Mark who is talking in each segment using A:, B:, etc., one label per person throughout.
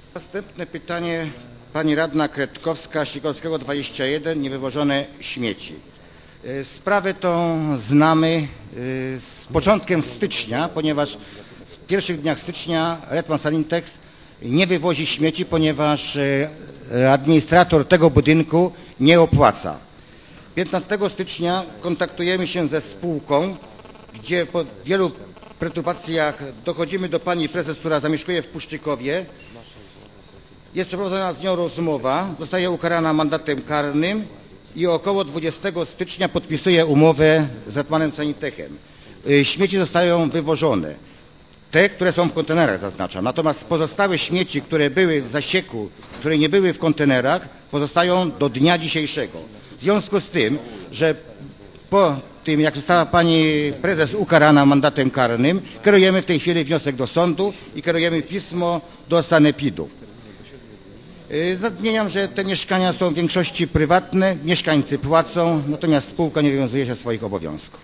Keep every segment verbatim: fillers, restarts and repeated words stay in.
A: Następne pytanie, pani radna Kretkowska, Sikorskiego dwadzieścia jeden, niewywożone śmieci. Sprawę tą znamy z początkiem stycznia, ponieważ w pierwszych dniach stycznia Hetman Salintex nie wywozi śmieci, ponieważ administrator tego budynku nie opłaca. piętnastego stycznia kontaktujemy się ze spółką, gdzie po wielu perturbacjach dochodzimy do pani prezes, która zamieszkuje w Puszczykowie. Jest przeprowadzona z nią rozmowa, zostaje ukarana mandatem karnym i około dwudziestego stycznia podpisuje umowę z Hetmanem Sanitechem. Śmieci zostają wywożone. Te, które są w kontenerach, zaznaczam. Natomiast pozostałe śmieci, które były w zasieku, które nie były w kontenerach, pozostają do dnia dzisiejszego. W związku z tym, że po tym, jak została pani prezes ukarana mandatem karnym, kierujemy w tej chwili wniosek do sądu i kierujemy pismo do sanepidu. Nadmieniam, że te mieszkania są w większości prywatne, mieszkańcy płacą, natomiast spółka nie wywiązuje się z swoich obowiązków.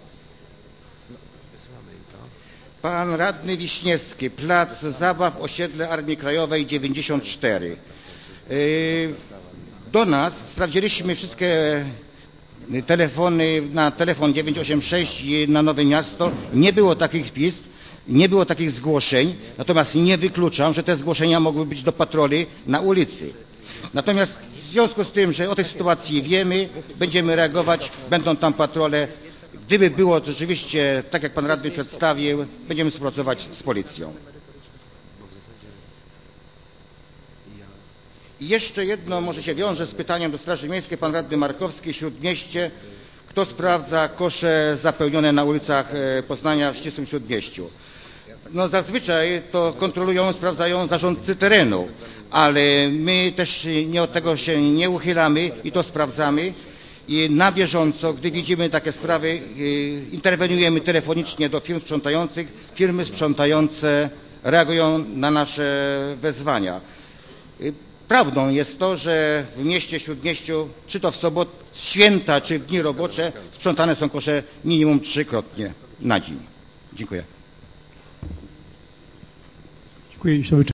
A: Pan radny Wiśniewski, plac zabaw, osiedle Armii Krajowej dziewięćdziesiąt cztery. Do nas sprawdziliśmy wszystkie telefony na telefon dziewięć osiem sześć na Nowe Miasto. Nie było takich pism, nie było takich zgłoszeń, natomiast nie wykluczam, że te zgłoszenia mogły być do patroli na ulicy. Natomiast w związku z tym, że o tej sytuacji wiemy, będziemy reagować, będą tam patrole. Gdyby było rzeczywiście, tak jak pan radny przedstawił, będziemy współpracować z policją. I jeszcze jedno może się wiąże z pytaniem do Straży Miejskiej. Pan radny Markowski, Śródmieście. Kto sprawdza kosze zapełnione na ulicach Poznania w ścisłym Śródmieściu? No zazwyczaj to kontrolują, sprawdzają zarządcy terenu, ale my też nie od tego się nie uchylamy i to sprawdzamy. I na bieżąco, gdy widzimy takie sprawy, interweniujemy telefonicznie do firm sprzątających. Firmy sprzątające reagują na nasze wezwania. Prawdą jest to, że w mieście Śródmieściu, czy to w soboty, święta, czy w dni robocze, sprzątane są kosze minimum trzykrotnie na dzień. Dziękuję.
B: Dziękuję.